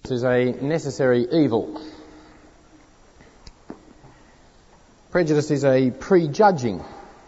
Is a necessary evil. Prejudice is a prejudging.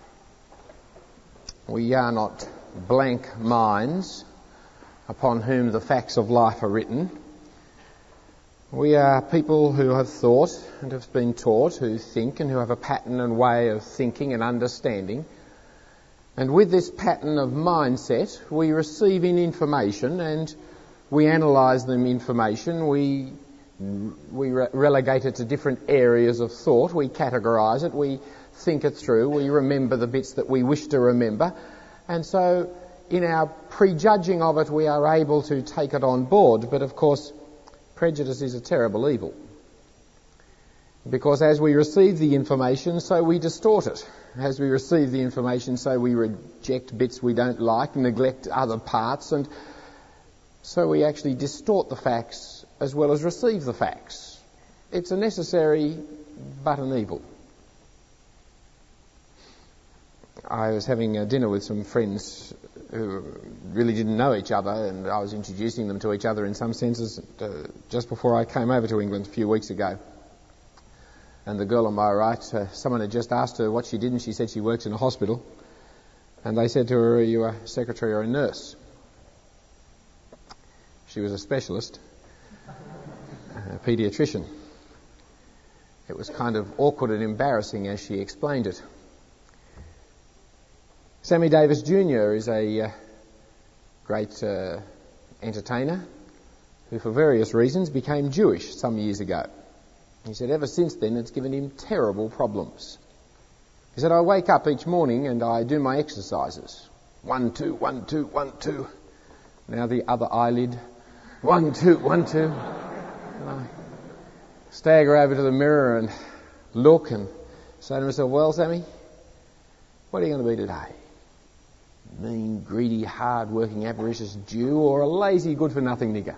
We are not blank minds upon whom the facts of life are written. We are people who have thought and have been taught, who think and who have a pattern and way of thinking and understanding. And with this pattern of mindset, we receive in information and we analyse the information, we relegate it to different areas of thought, we categorise it, we think it through, we remember the bits that we wish to remember. And so in our prejudging of it, we are able to take it on board. But of course, prejudice is a terrible evil. Because as we receive the information, so we distort it. As we receive the information, so we reject bits we don't like, neglect other parts, and so we actually distort the facts as well as receive the facts. It's a necessary but an evil. I was having a dinner with some friends who really didn't know each other, and I was introducing them to each other in some senses just before I came over to England a few weeks ago. And the girl on my right, someone had just asked her what she did, and she said she works in a hospital. And they said to her, "Are you a secretary or a nurse?" She was a specialist, a paediatrician. It was kind of awkward and embarrassing as she explained it. Sammy Davis Jr. is a great entertainer who, for various reasons, became Jewish some years ago. He said ever since then it's given him terrible problems. He said, "I wake up each morning and I do my exercises. 1, 2, 1, 2, 1, 2. Now the other eyelid. 1, 2, 1, 2. And I stagger over to the mirror and look and say to myself, well, Sammy, what are you going to be today? Mean, greedy, hard-working, avaricious Jew, or a lazy, good-for-nothing nigger?"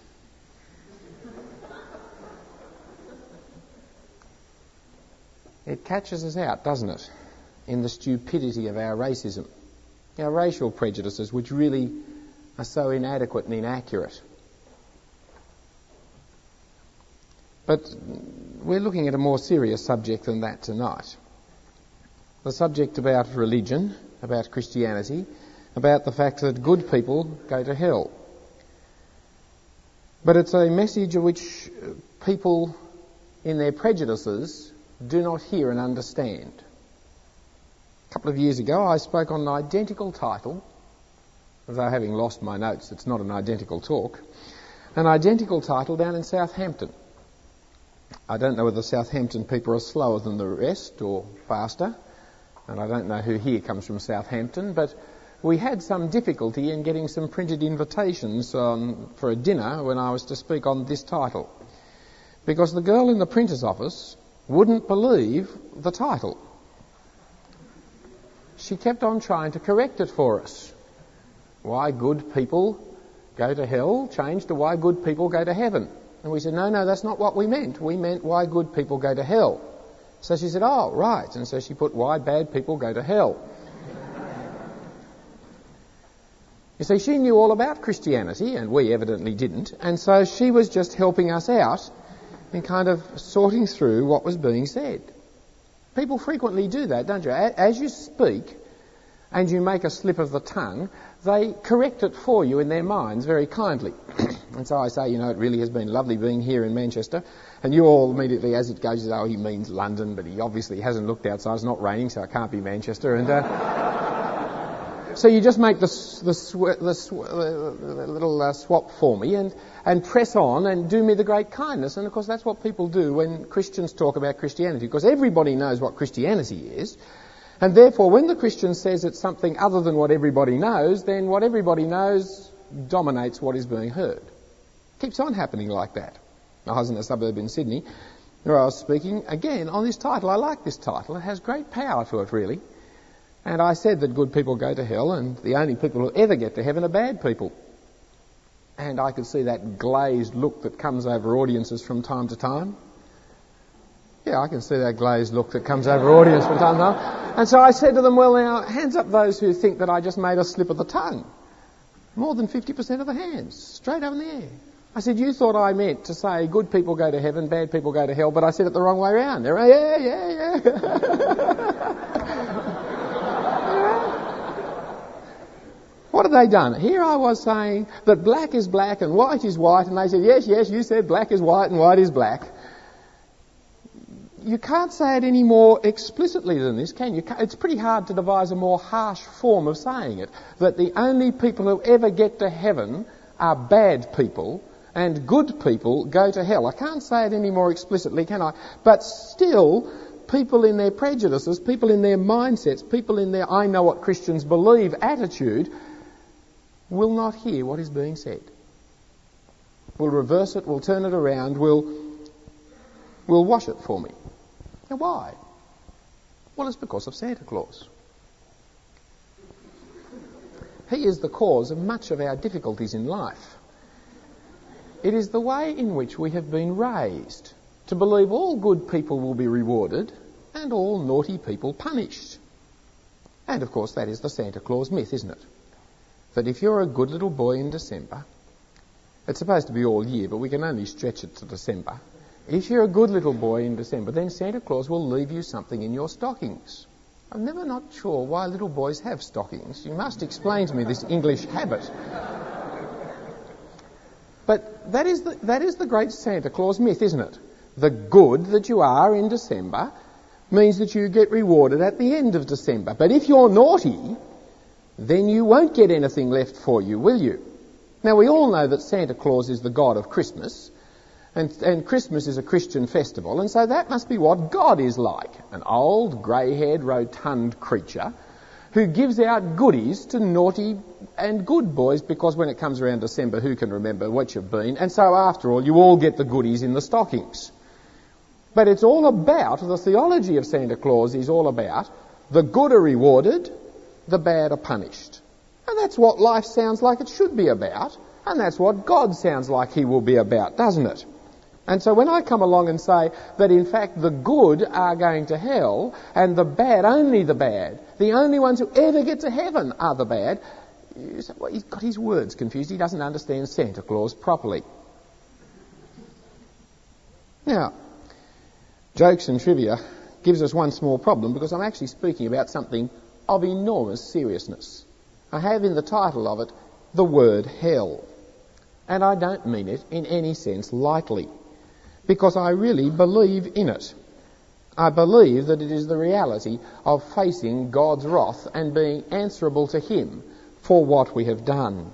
It catches us out, doesn't it, in the stupidity of our racism, our racial prejudices, which really are so inadequate and inaccurate. But we're looking at a more serious subject than that tonight. The subject about religion, about Christianity, about the fact that good people go to hell. But it's a message which people in their prejudices do not hear and understand. A couple of years ago I spoke on an identical title, although having lost my notes it's not an identical talk, an identical title down in Southampton. I don't know whether Southampton people are slower than the rest or faster, and I don't know who here comes from Southampton, but we had some difficulty in getting some printed invitations for a dinner when I was to speak on this title, because the girl in the printer's office wouldn't believe the title. She kept on trying to correct it for us. Why good people go to hell changed to why good people go to heaven. And we said, no, that's not what we meant. We meant why good people go to hell. So she said, oh, right. And so she put why bad people go to hell. You see, she knew all about Christianity, and we evidently didn't. And so she was just helping us out in kind of sorting through what was being said. People frequently do that, don't you? As you speak and you make a slip of the tongue, they correct it for you in their minds very kindly. And so I say, it really has been lovely being here in Manchester. And you all immediately, as it goes, say, oh, he means London, but he obviously hasn't looked outside. It's not raining, so it can't be Manchester. And so you just make the little swap for me and press on and do me the great kindness. And of course that's what people do when Christians talk about Christianity, because everybody knows what Christianity is. And therefore when the Christian says it's something other than what everybody knows, then what everybody knows dominates what is being heard. Keeps on happening like that. I was in a suburb in Sydney where I was speaking again on this title. I like this title. It has great power to it, really. And I said that good people go to hell and the only people who ever get to heaven are bad people. And I could see that glazed look that comes over audiences from time to time. Yeah, I can see that glazed look that comes over audiences from time to time. And so I said to them, well now, hands up those who think that I just made a slip of the tongue. More than 50% of the hands, straight up in the air. I said, you thought I meant to say good people go to heaven, bad people go to hell, but I said it the wrong way around. They're, yeah. What have they done? Here I was saying that black is black and white is white, and they said, yes, you said black is white and white is black. You can't say it any more explicitly than this, can you? It's pretty hard to devise a more harsh form of saying it, that the only people who ever get to heaven are bad people, and good people go to hell. I can't say it any more explicitly, can I? But still, people in their prejudices, people in their mindsets, people in their I know what Christians believe attitude will not hear what is being said. Will reverse it, will turn it around, will wash it for me. Now why? Well, it's because of Santa Claus. He is the cause of much of our difficulties in life. It is the way in which we have been raised to believe all good people will be rewarded and all naughty people punished. And of course that is the Santa Claus myth, isn't it? That if you're a good little boy in December, it's supposed to be all year, but we can only stretch it to December. If you're a good little boy in December, then Santa Claus will leave you something in your stockings. I'm never not sure why little boys have stockings. You must explain to me this English habit. But that is the great Santa Claus myth, isn't it? The good that you are in December means that you get rewarded at the end of December. But if you're naughty, then you won't get anything left for you, will you? Now, we all know that Santa Claus is the god of Christmas, and Christmas is a Christian festival, and so that must be what God is like. An old, grey-haired, rotund creature who gives out goodies to naughty and good boys, because when it comes around December, who can remember what you've been? And so after all, you all get the goodies in the stockings. But it's all about, the theology of Santa Claus is all about, the good are rewarded, the bad are punished. And that's what life sounds like it should be about, and that's what God sounds like he will be about, doesn't it? And so when I come along and say that in fact the good are going to hell and the bad, only the bad, the only ones who ever get to heaven are the bad, you say, well, he's got his words confused. He doesn't understand Santa Claus properly. Now, jokes and trivia gives us one small problem, because I'm actually speaking about something of enormous seriousness. I have in the title of it the word hell. And I don't mean it in any sense lightly, because I really believe in it. I believe that it is the reality of facing God's wrath and being answerable to him for what we have done.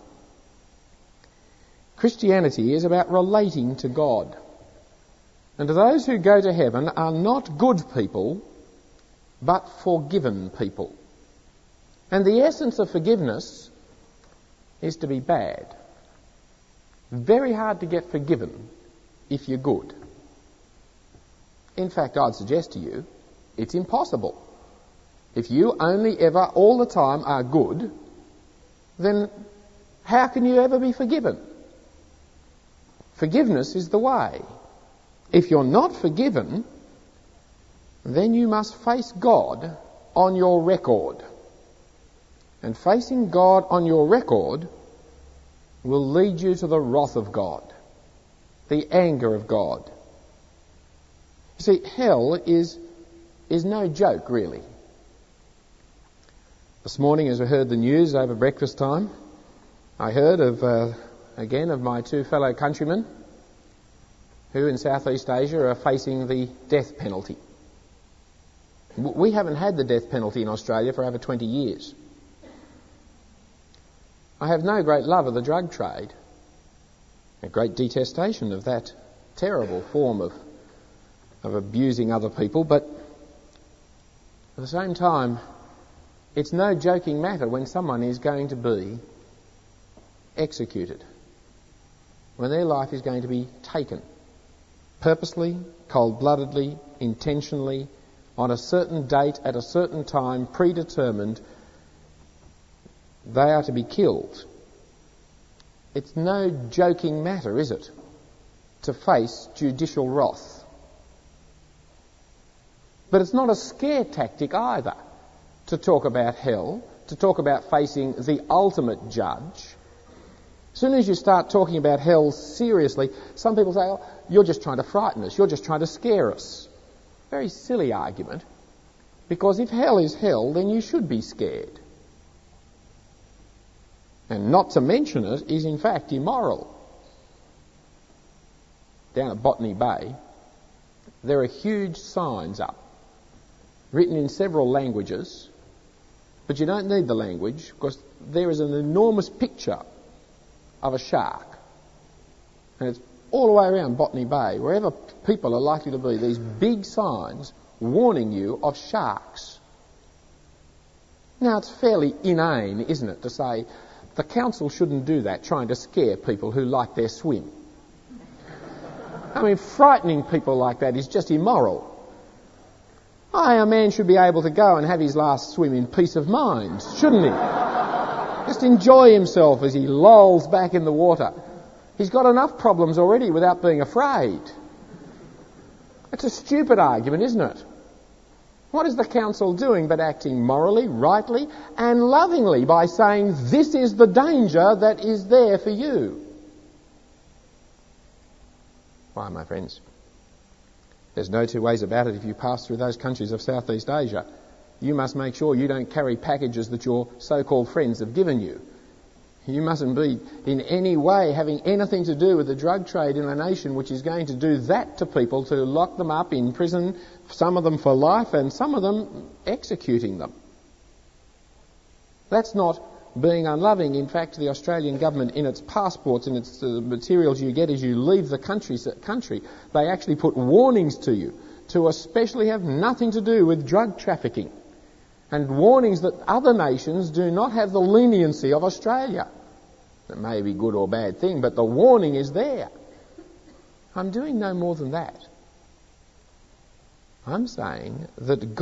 Christianity is about relating to God. And those who go to heaven are not good people, but forgiven people. And the essence of forgiveness is to be bad. Very hard to get forgiven if you're good. In fact, I'd suggest to you, it's impossible. If you only ever, all the time, are good, then how can you ever be forgiven? Forgiveness is the way. If you're not forgiven, then you must face God on your record. And facing God on your record will lead you to the wrath of God, the anger of God. You see, hell is no joke, really. This morning, as I heard the news over breakfast time, I heard of my two fellow countrymen who in Southeast Asia are facing the death penalty. We haven't had the death penalty in Australia for over 20 years. I have no great love of the drug trade, a great detestation of that terrible form of abusing other people, but at the same time, it's no joking matter when someone is going to be executed, when their life is going to be taken, purposely, cold-bloodedly, intentionally, on a certain date, at a certain time, predetermined. They are to be killed. It's no joking matter, is it, to face judicial wrath? But it's not a scare tactic either to talk about hell, to talk about facing the ultimate judge. As soon as you start talking about hell seriously, some people say, oh, you're just trying to frighten us, you're just trying to scare us. Very silly argument, because if hell is hell, then you should be scared. And not to mention it is in fact immoral. Down at Botany Bay, there are huge signs up, written in several languages, but you don't need the language because there is an enormous picture of a shark. And it's all the way around Botany Bay, wherever people are likely to be, these big signs warning you of sharks. Now, it's fairly inane, isn't it, to say the council shouldn't do that, trying to scare people who like their swim. I mean, frightening people like that is just immoral. A man should be able to go and have his last swim in peace of mind, shouldn't he? Just enjoy himself as he lolls back in the water. He's got enough problems already without being afraid. It's a stupid argument, isn't it? What is the council doing but acting morally, rightly and lovingly by saying this is the danger that is there for you? Why, my friends, there's no two ways about it. If you pass through those countries of Southeast Asia, you must make sure you don't carry packages that your so-called friends have given you. You mustn't be in any way having anything to do with the drug trade in a nation which is going to do that to people, to lock them up in prison, some of them for life and some of them executing them. That's not being unloving. In fact, the Australian government, in its passports and its materials you get as you leave the country, they actually put warnings to you to especially have nothing to do with drug trafficking, and warnings that other nations do not have the leniency of Australia. It may be a good or bad thing, but the warning is there. I'm doing no more than that. I'm saying that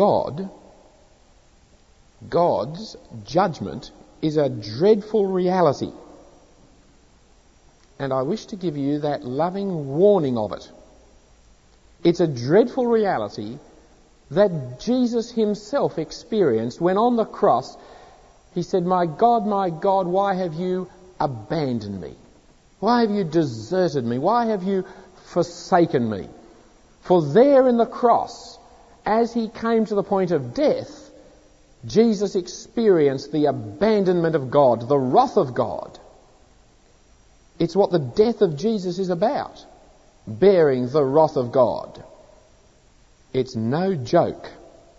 God's judgment is a dreadful reality. And I wish to give you that loving warning of it. It's a dreadful reality that Jesus himself experienced when on the cross he said, my God, why have you abandoned me? Why have you deserted me? Why have you forsaken me? For there in the cross, as he came to the point of death, Jesus experienced the abandonment of God, the wrath of God. It's what the death of Jesus is about, bearing the wrath of God. It's no joke.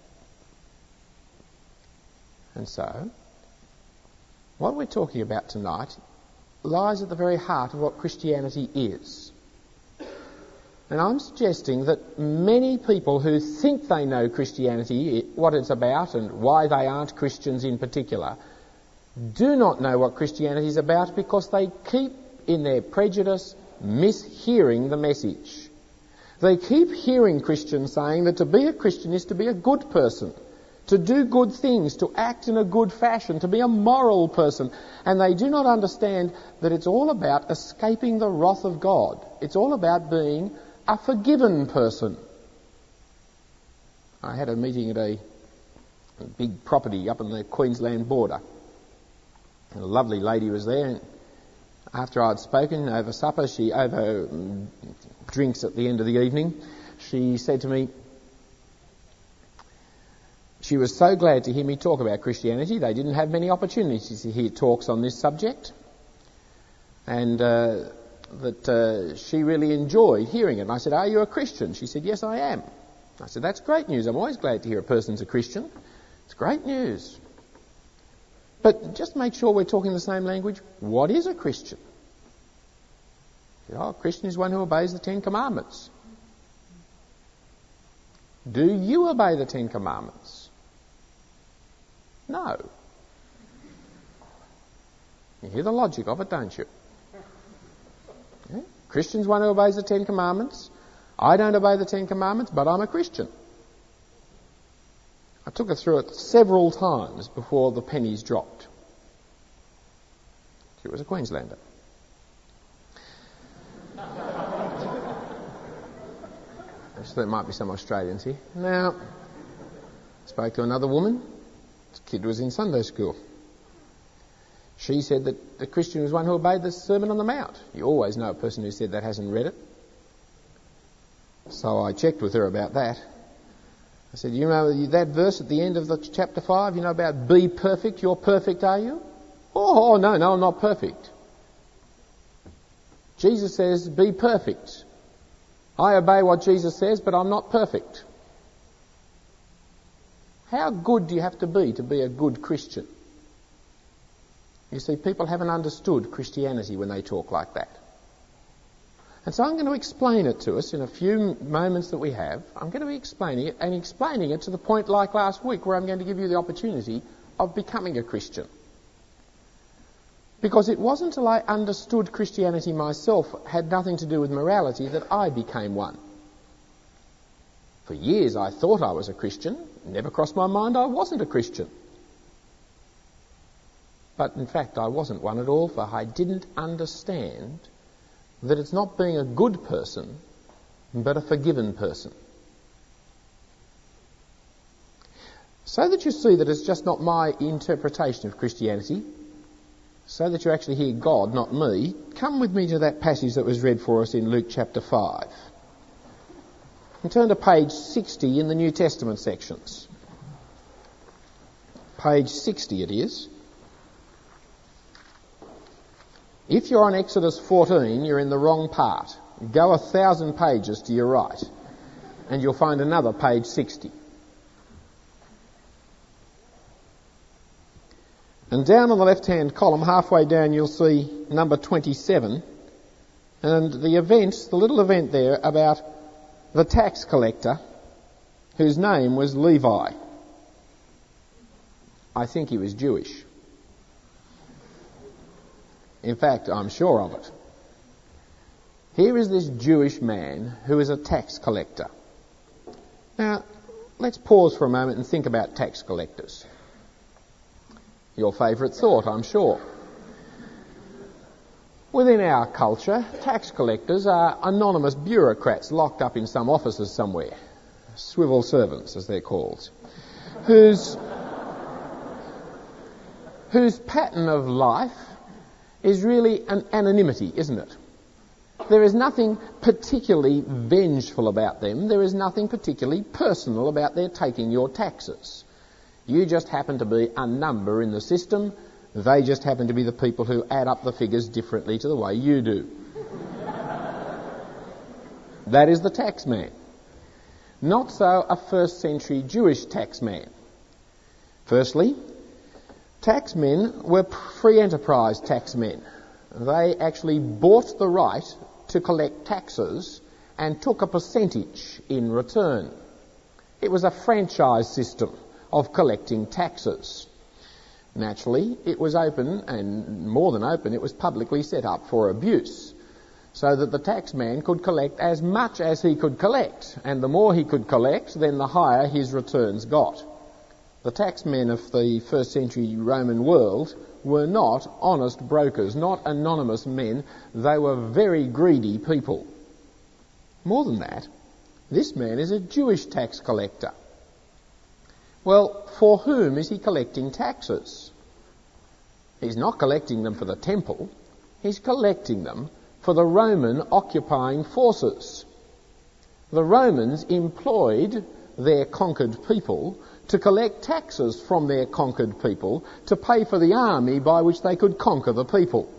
And so, what we're talking about tonight lies at the very heart of what Christianity is. And I'm suggesting that many people who think they know Christianity, what it's about and why they aren't Christians in particular, do not know what Christianity is about because they keep, in their prejudice, mishearing the message. They keep hearing Christians saying that to be a Christian is to be a good person, to do good things, to act in a good fashion, to be a moral person. And they do not understand that it's all about escaping the wrath of God. It's all about being a forgiven person. I had a meeting at a big property up on the Queensland border. And a lovely lady was there, and after I'd spoken over supper, over drinks at the end of the evening, she said to me, she was so glad to hear me talk about Christianity. They didn't have many opportunities to hear talks on this subject, and that she really enjoyed hearing it. And I said, are you a Christian? She said, yes, I am. I said, that's great news. I'm always glad to hear a person's a Christian. It's great news. But just make sure we're talking the same language. What is a Christian? She said, a Christian is one who obeys the Ten Commandments. Do you obey the Ten Commandments? No. You hear the logic of it, don't you? Yeah? Christian's one who obeys the Ten Commandments. I don't obey the Ten Commandments, but I'm a Christian. I took her through it several times before the pennies dropped. She was a Queenslander. So there might be some Australians here. Now, I spoke to another woman. This kid was in Sunday school. She said that the Christian was one who obeyed the Sermon on the Mount. You always know a person who said that hasn't read it. So I checked with her about that. I said, you know that verse at the end of the chapter 5, you know about be perfect, you're perfect, are you? Oh, no, I'm not perfect. Jesus says, be perfect. I obey what Jesus says, but I'm not perfect. How good do you have to be a good Christian? You see, people haven't understood Christianity when they talk like that. And so I'm going to explain it to us in a few moments that we have. I'm going to be explaining it, and explaining it to the point like last week where I'm going to give you the opportunity of becoming a Christian. Because it wasn't until I understood Christianity myself had nothing to do with morality that I became one. For years I thought I was a Christian. It never crossed my mind I wasn't a Christian. But in fact I wasn't one at all, for I didn't understand that it's not being a good person, but a forgiven person. So that you see that it's just not my interpretation of Christianity, so that you actually hear God, not me, come with me to that passage that was read for us in Luke chapter 5. And turn to page 60 in the New Testament sections. Page 60 it is. If you're on Exodus 14, you're in the wrong part. Go 1,000 pages to your right, and you'll find another page 60. And down on the left-hand column, halfway down, you'll see number 27, and the little event there about the tax collector whose name was Levi. I think he was Jewish. In fact, I'm sure of it. Here is this Jewish man who is a tax collector. Now, let's pause for a moment and think about tax collectors. Your favourite thought, I'm sure. Within our culture, tax collectors are anonymous bureaucrats locked up in some offices somewhere. Swivel servants, as they're called. Whose pattern of life is really an anonymity, isn't it? There is nothing particularly vengeful about them. There is nothing particularly personal about their taking your taxes. You just happen to be a number in the system. They just happen to be the people who add up the figures differently to the way you do. That is the tax man. Not so a first century Jewish tax man. Firstly, taxmen were free enterprise taxmen. They actually bought the right to collect taxes and took a percentage in return. It was a franchise system of collecting taxes. Naturally, it was open, and more than open, it was publicly set up for abuse, so that the taxman could collect as much as he could collect, and the more he could collect, then the higher his returns got. The taxmen of the first century Roman world were not honest brokers, not anonymous men. They were very greedy people. More than that, this man is a Jewish tax collector. Well, for whom is he collecting taxes? He's not collecting them for the temple. He's collecting them for the Roman occupying forces. The Romans employed their conquered people to collect taxes from their conquered people to pay for the army by which they could conquer the people.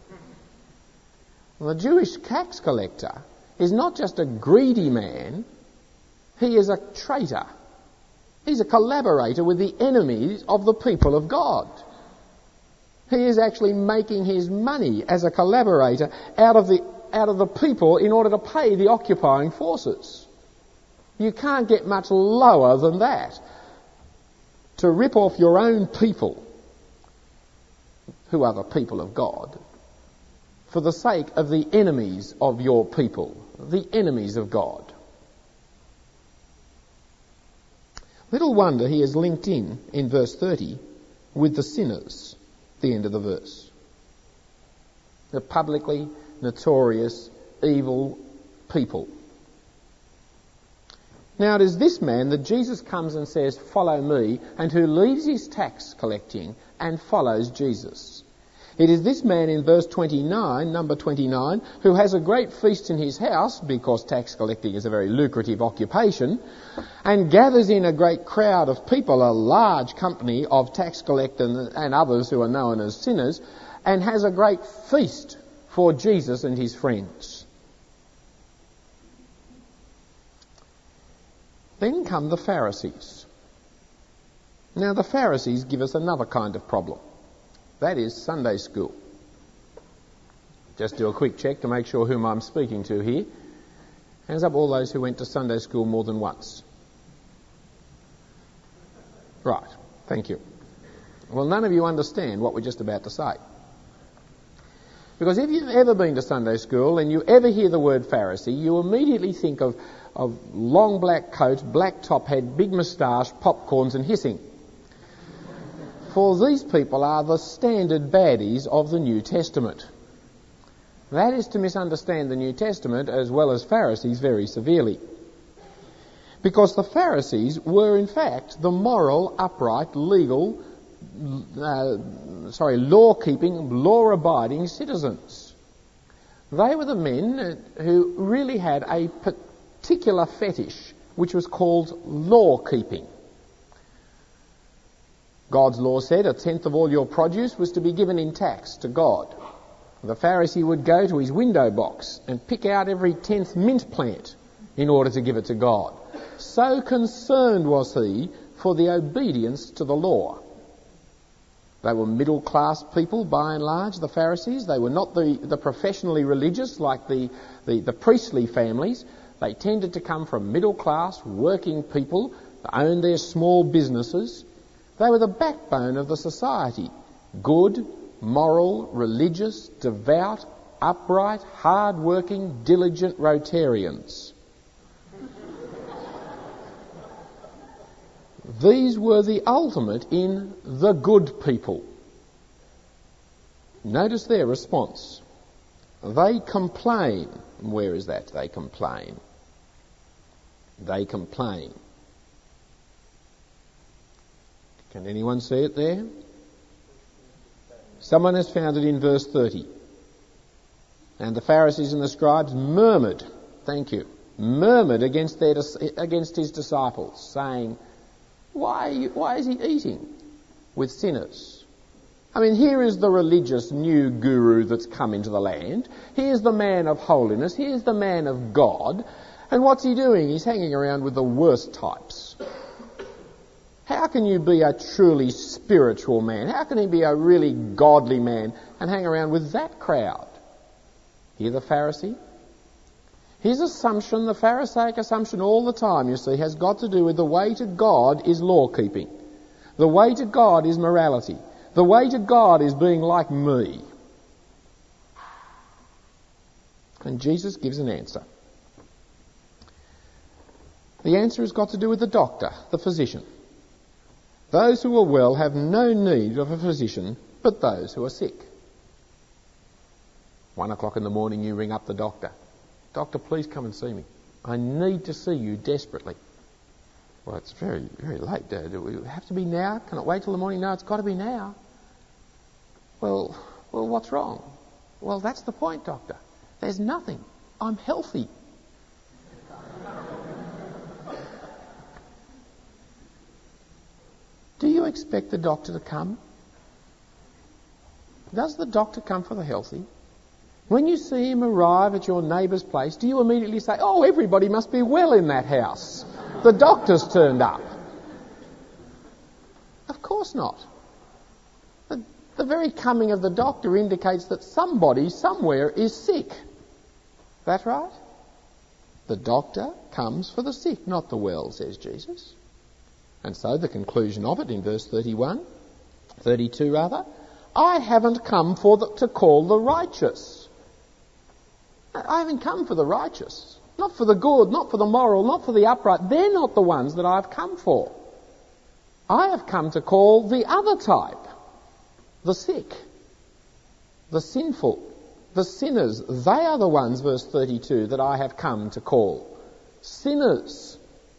The Jewish tax collector is not just a greedy man, he is a traitor. He's a collaborator with the enemies of the people of God. He is actually making his money as a collaborator out of the people in order to pay the occupying forces. You can't get much lower than that. To rip off your own people, who are the people of God, for the sake of the enemies of your people, the enemies of God. Little wonder he is linked in verse 30 with the sinners, the end of the verse. The publicly notorious evil people. Now it is this man that Jesus comes and says, "Follow me," and who leaves his tax collecting and follows Jesus. It is this man in verse 29, number 29, who has a great feast in his house, because tax collecting is a very lucrative occupation, and gathers in a great crowd of people, a large company of tax collectors and others who are known as sinners, and has a great feast for Jesus and his friends. Then come the Pharisees. Now the Pharisees give us another kind of problem. That is Sunday school. Just do a quick check to make sure whom I'm speaking to here. Hands up all those who went to Sunday school more than once. Right, thank you. Well, none of you understand what we're just about to say. Because if you've ever been to Sunday school and you ever hear the word Pharisee, you immediately think of long black coat, black top hat, big moustache, popcorns and hissing. For these people are the standard baddies of the New Testament. That is to misunderstand the New Testament as well as Pharisees very severely. Because the Pharisees were in fact the moral, upright, legal, law-keeping, law-abiding citizens. They were the men who really had a particular fetish which was called law-keeping. God's law said a tenth of all your produce was to be given in tax to God. The Pharisee would go to his window box and pick out every 10th mint plant in order to give it to God. So concerned was he for the obedience to the law. They were middle-class people by and large, the Pharisees. They were not the professionally religious like the priestly families. They tended to come from middle-class, working people that owned their small businesses. They were the backbone of the society. Good, moral, religious, devout, upright, hard-working, diligent Rotarians. These were the ultimate in the good people. Notice their response. They complain. Where is that? They complain. They complain. Can anyone see it there? Someone has found it in verse 30. And the Pharisees and the scribes murmured, thank you, murmured against his disciples, saying, Why is he eating with sinners? I mean, here is the religious new guru that's come into the land. Here's the man of holiness. Here's the man of God. And what's he doing? He's hanging around with the worst types. How can you be a truly spiritual man? How can he be a really godly man and hang around with that crowd? Hear the Pharisee? His assumption, the Pharisaic assumption all the time, you see, has got to do with the way to God is law-keeping. The way to God is morality. The way to God is being like me. And Jesus gives an answer. The answer has got to do with the doctor, the physician. Those who are well have no need of a physician, but those who are sick. 1 o'clock in the morning you ring up the doctor. Doctor, please come and see me. I need to see you desperately. Well, it's very, very late. Do we have to be now? Can it wait till the morning? No, it's got to be now. Well, what's wrong? Well, that's the point, doctor. There's nothing. I'm healthy. Do you expect the doctor to come? Does the doctor come for the healthy? When you see him arrive at your neighbour's place, do you immediately say, oh, everybody must be well in that house. The doctor's turned up. Of course not. The very coming of the doctor indicates that somebody somewhere is sick. That right? The doctor comes for the sick, not the well, says Jesus. And so the conclusion of it in verse 32 rather, I haven't come to call the righteous. I haven't come for the righteous. Not for the good, not for the moral, not for the upright. They're not the ones that I've come for. I have come to call the other type. The sick. The sinful. The sinners. They are the ones, verse 32, that I have come to call. Sinners.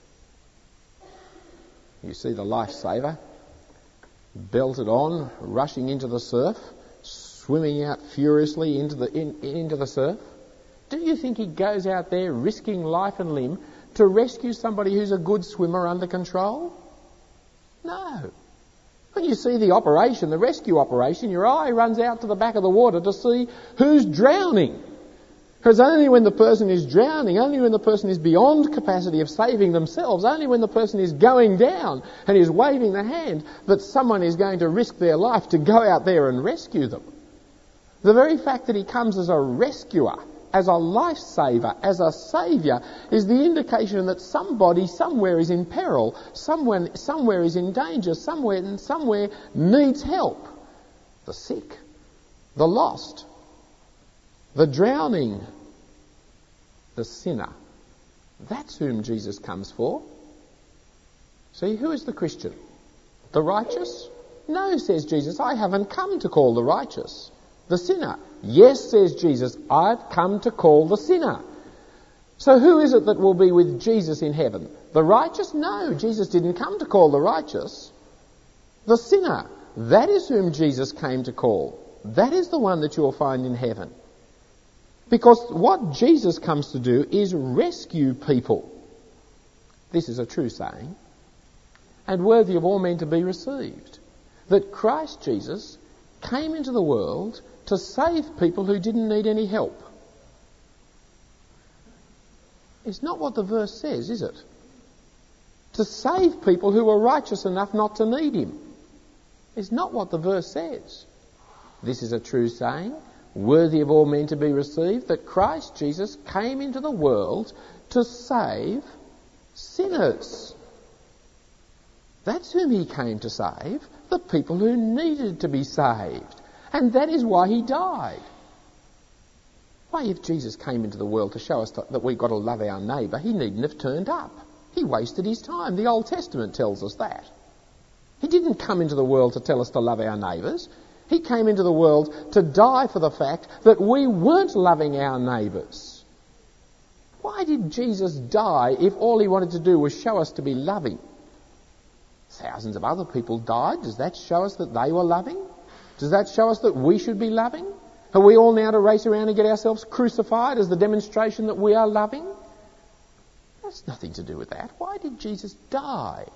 You see the lifesaver belted on, rushing into the surf, swimming out furiously into the surf? Do you think he goes out there risking life and limb to rescue somebody who's a good swimmer under control? No. When you see the operation, the rescue operation, your eye runs out to the back of the water to see who's drowning. Because only when the person is drowning, only when the person is beyond capacity of saving themselves, only when the person is going down and is waving the hand, that someone is going to risk their life to go out there and rescue them. The very fact that he comes as a rescuer, as a lifesaver, as a saviour, is the indication that somebody somewhere is in peril, somewhere is in danger, somewhere needs help. The sick, the lost, the drowning, the sinner. That's whom Jesus comes for. See, who is the Christian? The righteous? No, says Jesus, I haven't come to call the righteous. The sinner. Yes, says Jesus, I've come to call the sinner. So who is it that will be with Jesus in heaven? The righteous? No, Jesus didn't come to call the righteous. The sinner. That is whom Jesus came to call. That is the one that you'll find in heaven. Because what Jesus comes to do is rescue people. This is a true saying, and worthy of all men to be received. That Christ Jesus came into the world to save people who didn't need any help. It's not what the verse says, is it? To save people who were righteous enough not to need him. It's not what the verse says. This is a true saying, worthy of all men to be received, that Christ Jesus came into the world to save sinners. That's whom he came to save, the people who needed to be saved. And that is why he died. Why, if Jesus came into the world to show us that we've got to love our neighbour, he needn't have turned up. He wasted his time. The Old Testament tells us that. He didn't come into the world to tell us to love our neighbours. He came into the world to die for the fact that we weren't loving our neighbours. Why did Jesus die if all he wanted to do was show us to be loving? Thousands of other people died. Does that show us that they were loving? Does that show us that we should be loving? Are we all now to race around and get ourselves crucified as the demonstration that we are loving? That's nothing to do with that. Why did Jesus die?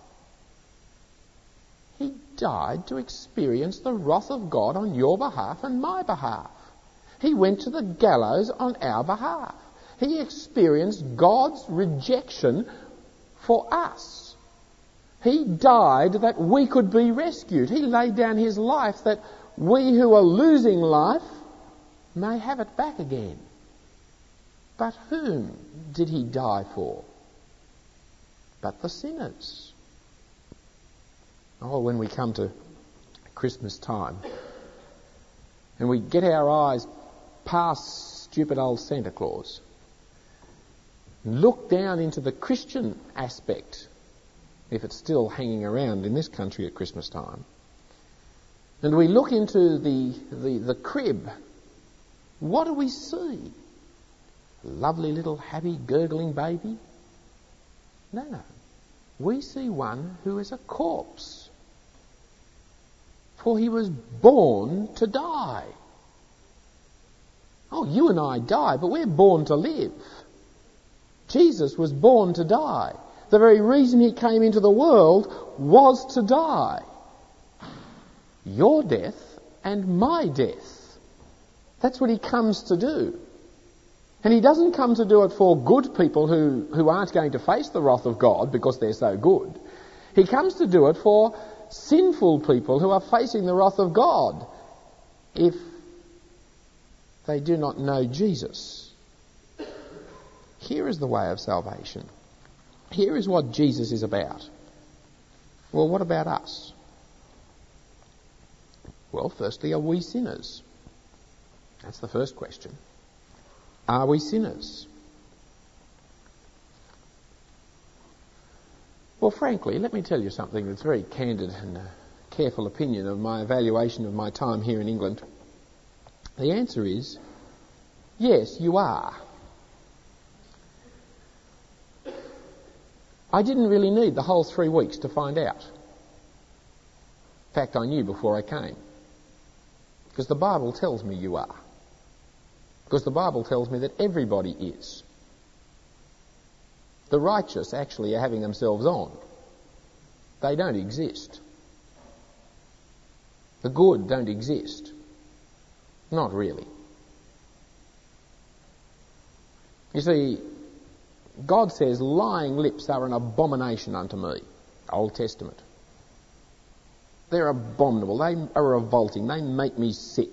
He died to experience the wrath of God on your behalf and my behalf. He went to the gallows on our behalf. He experienced God's rejection for us. He died that we could be rescued. He laid down his life that we who are losing life may have it back again. But whom did he die for? But the sinners. Oh, when we come to Christmas time and we get our eyes past stupid old Santa Claus and look down into the Christian aspect, if it's still hanging around in this country at Christmas time, and we look into the crib, what do we see? A lovely little happy gurgling baby? No. We see one who is a corpse. For he was born to die. Oh, you and I die, but we're born to live. Jesus was born to die. The very reason he came into the world was to die. Your death and my death. That's what he comes to do. And he doesn't come to do it for good people who aren't going to face the wrath of God because they're so good. He comes to do it for sinful people who are facing the wrath of God if they do not know Jesus. Here is the way of salvation. Here is what Jesus is about. Well, what about us? Well, firstly, are we sinners? That's the first question. Are we sinners? Well, frankly, let me tell you something that's very candid and a careful opinion of my evaluation of my time here in England. The answer is, yes, you are. I didn't really need the whole 3 weeks to find out. In fact, I knew before I came. Because the Bible tells me you are. Because the Bible tells me that everybody is. The righteous actually are having themselves on. They don't exist. The good don't exist. Not really. You see, God says, lying lips are an abomination unto me. Old Testament. They're abominable. They are revolting. They make me sick.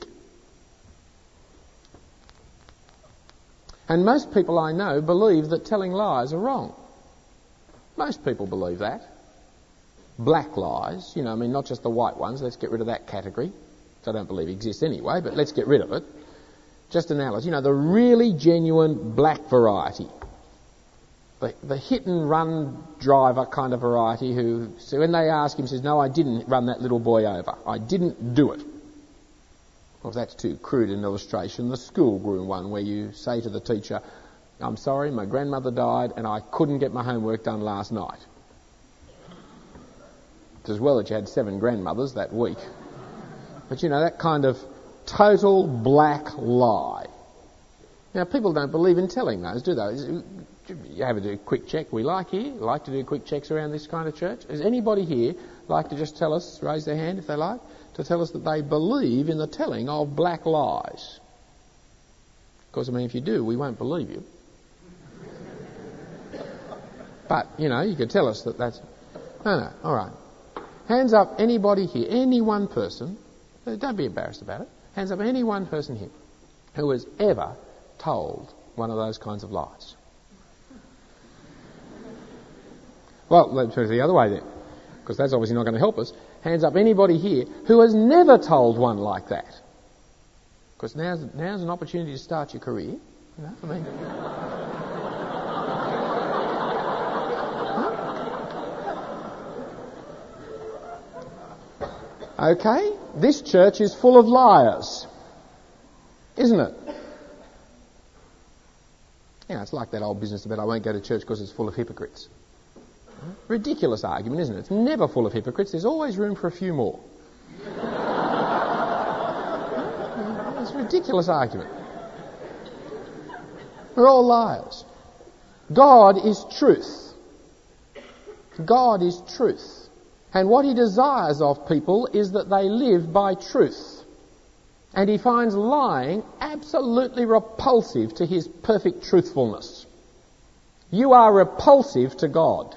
And most people I know believe that telling lies are wrong. Most people believe that. Black lies, not just the white ones. Let's get rid of that category, which I don't believe exists anyway, but let's get rid of it. Just analogy, the really genuine black variety. The hit and run driver kind of variety who, so when they ask him, says, no, I didn't run that little boy over. I didn't do it. Well, if that's too crude an illustration, the schoolroom one where you say to the teacher, I'm sorry, my grandmother died and I couldn't get my homework done last night. It's as well that you had 7 grandmothers that week. But that kind of total black lie. Now, people don't believe in telling those, do they? You have to do a quick check. We like to do quick checks around this kind of church. Does anybody here like to just tell us, raise their hand if they like, to tell us that they believe in the telling of black lies? Because, if you do, we won't believe you. But, you could tell us that that's... No, all right. Hands up, anybody here, any one person, don't be embarrassed about it, hands up any one person here who has ever told one of those kinds of lies. Well, let's put it the other way then, because that's obviously not going to help us. Hands up anybody here who has never told one like that. Because now's an opportunity to start your career. Okay, this church is full of liars, isn't it? It's like that old business about I won't go to church because it's full of hypocrites. Ridiculous argument, isn't it? It's never full of hypocrites. There's always room for a few more. It's a ridiculous argument. We're all liars. God is truth. God is truth. And what he desires of people is that they live by truth. And he finds lying absolutely repulsive to his perfect truthfulness. You are repulsive to God.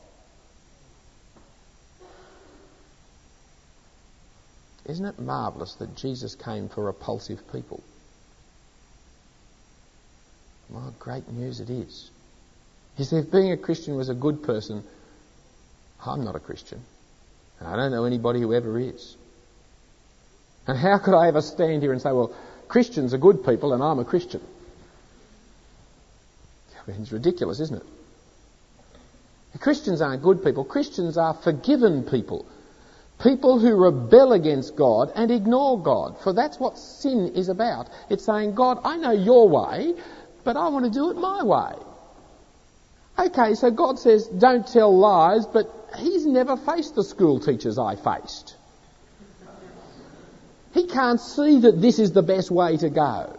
Isn't it marvellous that Jesus came for repulsive people? Well, great news it is. You see, if being a Christian was a good person, I'm not a Christian. And I don't know anybody who ever is. And how could I ever stand here and say, well, Christians are good people and I'm a Christian? It's ridiculous, isn't it? Christians aren't good people. Christians are forgiven people. People who rebel against God and ignore God. For that's what sin is about. It's saying, God, I know your way, but I want to do it my way. Okay, so God says, don't tell lies, but he's never faced the school teachers I faced. He can't see that this is the best way to go.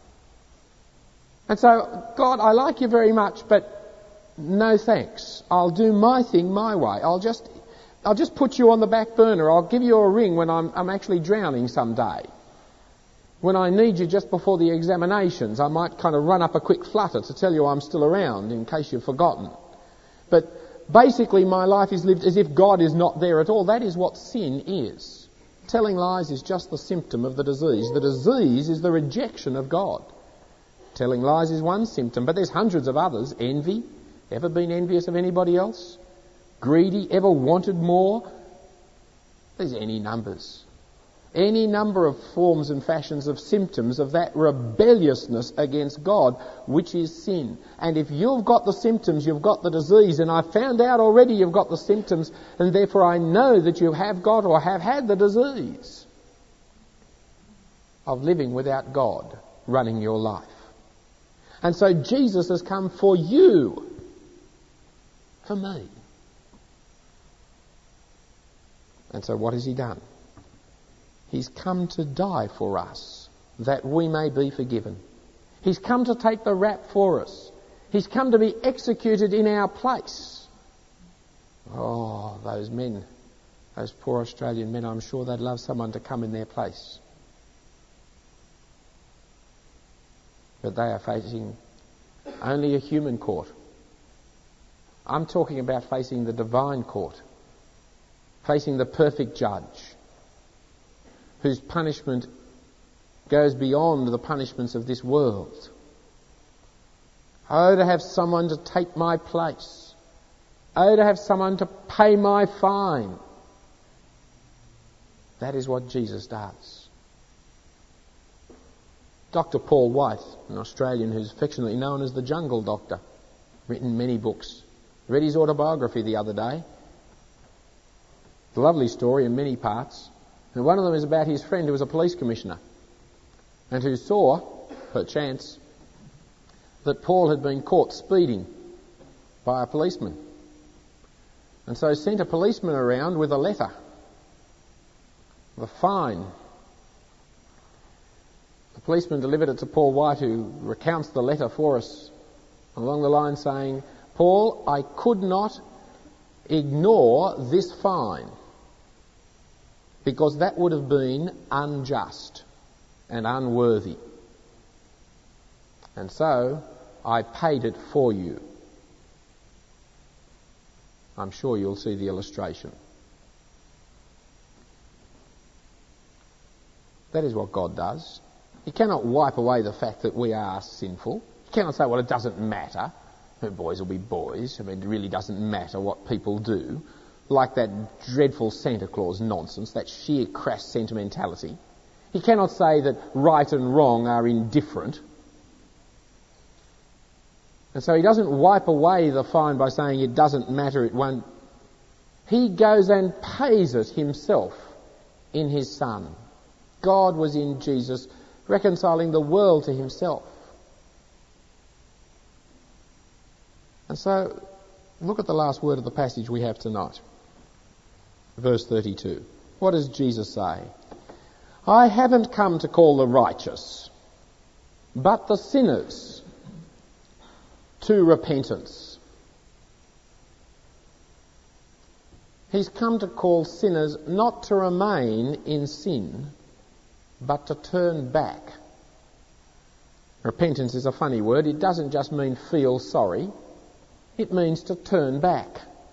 And so, God, I like you very much, but no thanks. I'll do my thing my way. I'll just put you on the back burner. I'll give you a ring when I'm actually drowning someday. When I need you just before the examinations, I might kind of run up a quick flutter to tell you I'm still around in case you've forgotten. But basically my life is lived as if God is not there at all. That is what sin is. Telling lies is just the symptom of the disease. The disease is the rejection of God. Telling lies is one symptom, but there's hundreds of others. Envy. Ever been envious of anybody else? Greedy. Ever wanted more? There's any numbers. Any number of forms and fashions of symptoms of that rebelliousness against God, which is sin. And if you've got the symptoms, you've got the disease. And I've found out already you've got the symptoms, and therefore I know that you have got or have had the disease of living without God running your life. And so Jesus has come for you, for me. And so what has he done? He's come to die for us, that we may be forgiven. He's come to take the rap for us. He's come to be executed in our place. Oh, those men, those poor Australian men, I'm sure they'd love someone to come in their place. But they are facing only a human court. I'm talking about facing the divine court, facing the perfect judge, whose punishment goes beyond the punishments of this world. Oh, to have someone to take my place. Oh, to have someone to pay my fine. That is what Jesus does. Dr. Paul White, an Australian who's affectionately known as the Jungle Doctor, written many books. Read his autobiography the other day. It's a lovely story in many parts. And one of them is about his friend who was a police commissioner and who saw, perchance, that Paul had been caught speeding by a policeman. And so sent a policeman around with a letter, the fine. The policeman delivered it to Paul White, who recounts the letter for us along the line saying, Paul, I could not ignore this fine because that would have been unjust and unworthy. And so I paid it for you. I'm sure you'll see the illustration. That is what God does. He cannot wipe away the fact that we are sinful. He cannot say, well, it doesn't matter. Boys will be boys. I mean, it really doesn't matter what people do. Like that dreadful Santa Claus nonsense, that sheer crass sentimentality. He cannot say that right and wrong are indifferent. And so he doesn't wipe away the fine by saying it doesn't matter, it won't. He goes and pays it himself in his Son. God was in Jesus, reconciling the world to himself. And so, look at the last word of the passage we have tonight. Verse 32. What does Jesus say? I haven't come to call the righteous, but the sinners to repentance. He's come to call sinners not to remain in sin, but to turn back. Repentance is a funny word. It doesn't just mean feel sorry. It means to turn back.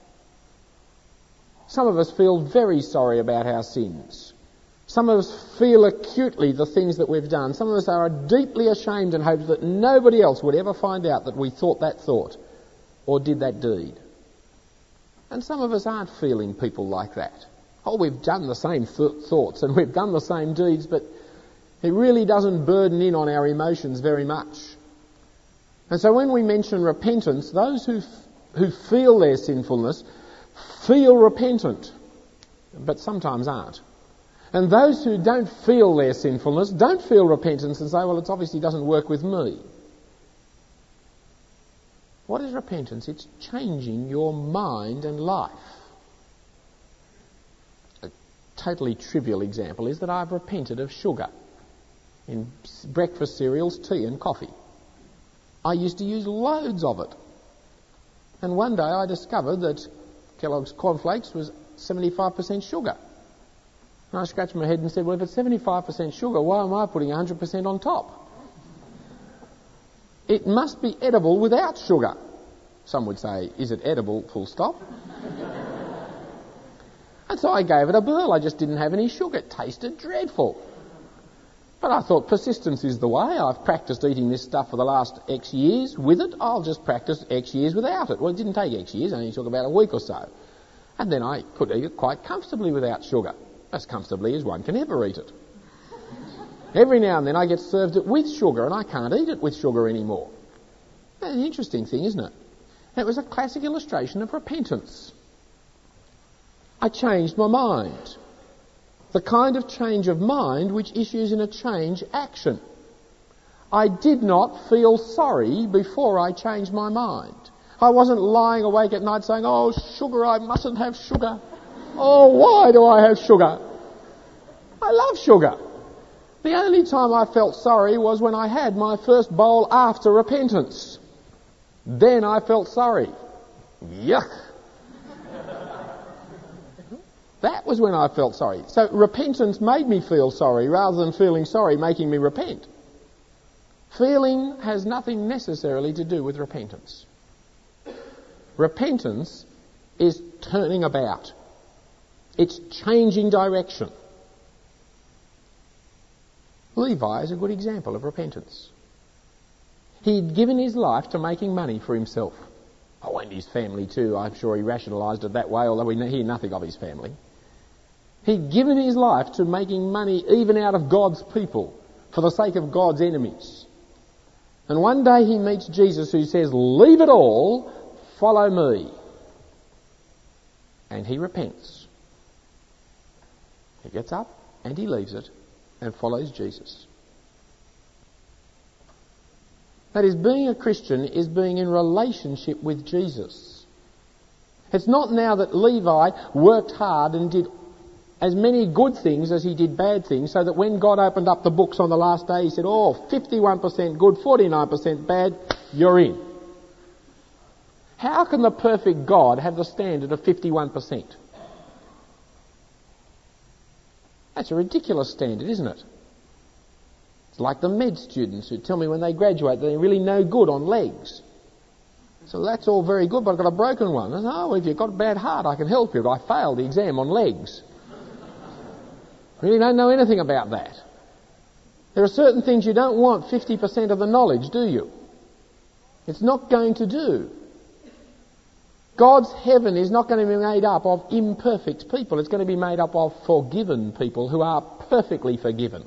Some of us feel very sorry about our sins. Some of us feel acutely the things that we've done. Some of us are deeply ashamed and hope that nobody else would ever find out that we thought that thought or did that deed. And some of us aren't feeling people like that. Oh, we've done the same thoughts and we've done the same deeds, but it really doesn't burden in on our emotions very much. And so when we mention repentance, those who feel their sinfulness feel repentant, but sometimes aren't. And those who don't feel their sinfulness don't feel repentance and say, well, it obviously doesn't work with me. What is repentance? It's changing your mind and life. A totally trivial example is that I've repented of sugar in breakfast cereals, tea and coffee. I used to use loads of it. And one day I discovered that Kellogg's cornflakes was 75% sugar. And I scratched my head and said, well, if it's 75% sugar, why am I putting 100% on top? It must be edible without sugar. Some would say, is it edible, full stop? And so I gave it a whirl. I just didn't have any sugar. It tasted dreadful. But I thought persistence is the way. I've practiced eating this stuff for the last X years with it. I'll just practice X years without it. Well, it didn't take X years. It only took about a week or so. And then I could eat it quite comfortably without sugar. As comfortably as one can ever eat it. Every now and then I get served it with sugar and I can't eat it with sugar anymore. That's an interesting thing, isn't it? And it was a classic illustration of repentance. I changed my mind. The kind of change of mind which issues in a change action. I did not feel sorry before I changed my mind. I wasn't lying awake at night saying, oh, sugar, I mustn't have sugar. Oh, why do I have sugar? I love sugar. The only time I felt sorry was when I had my first bowl after repentance. Then I felt sorry. Yuck. That was when I felt sorry. So repentance made me feel sorry rather than feeling sorry making me repent. Feeling has nothing necessarily to do with repentance. Repentance is turning about. It's changing direction. Levi is a good example of repentance. He'd given his life to making money for himself. Oh, and his family too. I'm sure he rationalised it that way, although we hear nothing of his family. He'd given his life to making money even out of God's people for the sake of God's enemies. And one day he meets Jesus who says, "Leave it all, follow me." And he repents. He gets up and he leaves it and follows Jesus. That is, being a Christian is being in relationship with Jesus. It's not now that Levi worked hard and did as many good things as he did bad things, so that when God opened up the books on the last day, he said, 51% good, 49% bad, you're in. How can the perfect God have the standard of 51%? That's a ridiculous standard, isn't it? It's like the med students who tell me when they graduate they're really no good on legs. So that's all very good, but I've got a broken one. I say, well, if you've got a bad heart, I can help you, but I failed the exam on legs. Really don't know anything about that. There are certain things you don't want 50% of the knowledge, do you? It's not going to do. God's heaven is not going to be made up of imperfect people. It's going to be made up of forgiven people who are perfectly forgiven.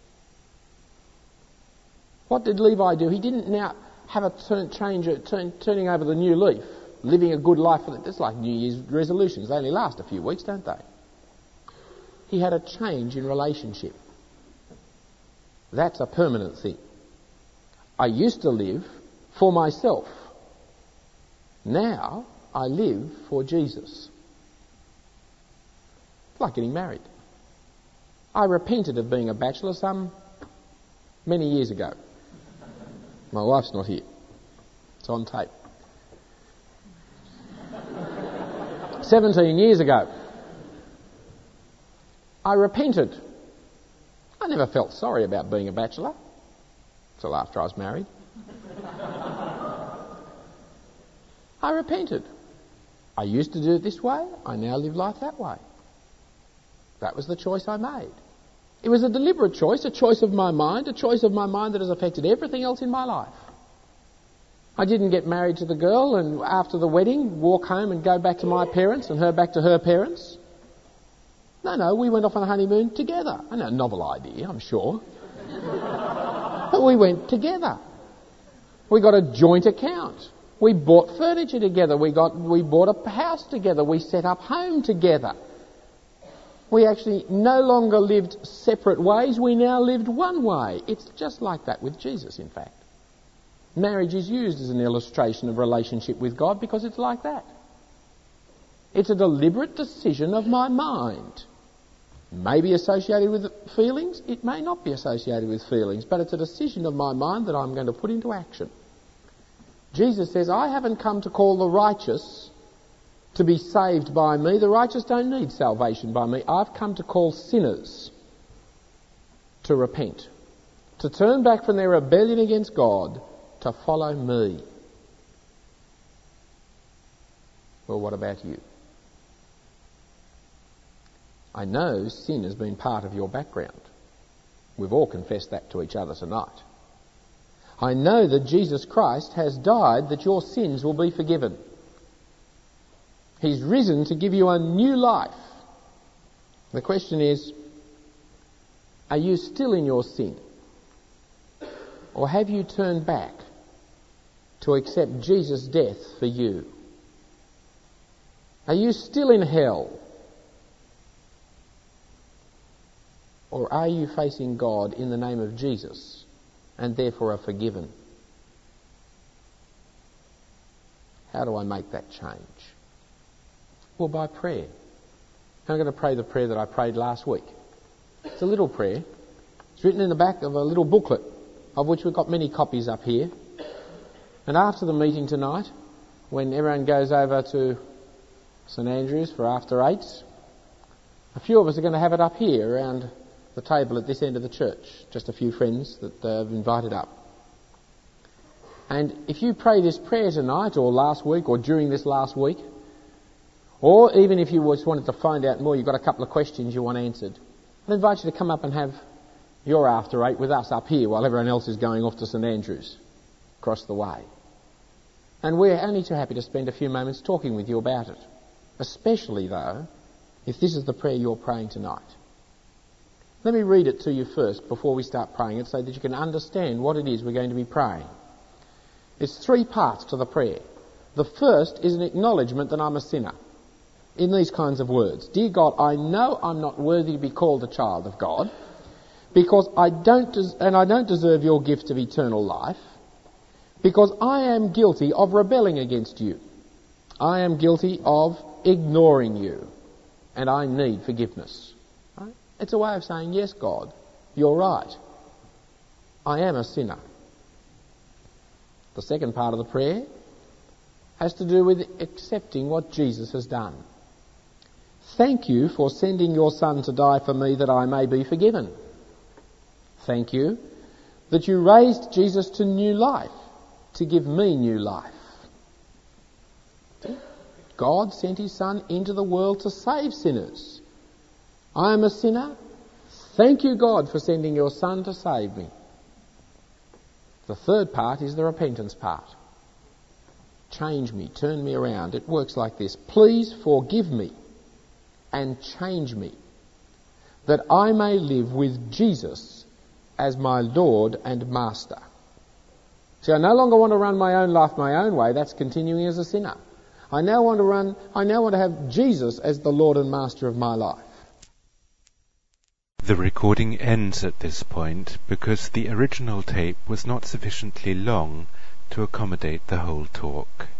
What did Levi do? He didn't now have a turning over the new leaf, living a good life. It's like New Year's resolutions. They only last a few weeks, don't they? He had a change in relationship. That's a permanent thing. I used to live for myself. Now I live for Jesus. It's like getting married. I repented of being a bachelor many years ago. My wife's not here. It's on tape. 17 years ago. I repented. I never felt sorry about being a bachelor until after I was married. I repented. I used to do it this way. I now live life that way. That was the choice I made. It was a deliberate choice, a choice of my mind that has affected everything else in my life. I didn't get married to the girl and after the wedding walk home and go back to my parents and her back to her parents. No, we went off on a honeymoon together. I know, novel idea, I'm sure. But we went together. We got a joint account. We bought furniture together. We bought a house together. We set up home together. We actually no longer lived separate ways. We now lived one way. It's just like that with Jesus, in fact. Marriage is used as an illustration of relationship with God because it's like that. It's a deliberate decision of my mind. It may be associated with feelings. It may not be associated with feelings. But it's a decision of my mind that I'm going to put into action. Jesus says, I haven't come to call the righteous to be saved by me. The righteous don't need salvation by me. I've come to call sinners to repent, to turn back from their rebellion against God, to follow me. Well, what about you? I know sin has been part of your background. We've all confessed that to each other tonight. I know that Jesus Christ has died that your sins will be forgiven. He's risen to give you a new life. The question is, are you still in your sin? Or have you turned back to accept Jesus' death for you? Are you still in hell? Or are you facing God in the name of Jesus and therefore are forgiven? How do I make that change? Well, by prayer. I'm going to pray the prayer that I prayed last week. It's a little prayer. It's written in the back of a little booklet, of which we've got many copies up here. And after the meeting tonight, when everyone goes over to St Andrews for after eights, a few of us are going to have it up here around the table at this end of the church. Just a few friends that have invited up. And if you pray this prayer tonight or last week or during this last week, or even if you just wanted to find out more, you've got a couple of questions you want answered, I invite you to come up and have your after eight with us up here while everyone else is going off to St Andrews across the way. And we're only too happy to spend a few moments talking with you about it. Especially, though, if this is the prayer you're praying tonight. Let me read it to you first before we start praying it so that you can understand what it is we're going to be praying. There's 3 parts to the prayer. The first is an acknowledgement that I'm a sinner. In these kinds of words. Dear God, I know I'm not worthy to be called a child of God because I don't deserve your gift of eternal life, because I am guilty of rebelling against you. I am guilty of ignoring you, and I need forgiveness. Right? It's a way of saying, yes, God, you're right. I am a sinner. The second part of the prayer has to do with accepting what Jesus has done. Thank you for sending your Son to die for me that I may be forgiven. Thank you that you raised Jesus to new life, to give me new life. God sent his Son into the world to save sinners. I am a sinner. Thank you, God, for sending your Son to save me. The third part is the repentance part. Change me, turn me around. It works like this. Please forgive me and change me, that I may live with Jesus as my Lord and Master. See, I no longer want to run my own life my own way. That's continuing as a sinner. I now want to have Jesus as the Lord and Master of my life. The recording ends at this point because the original tape was not sufficiently long to accommodate the whole talk.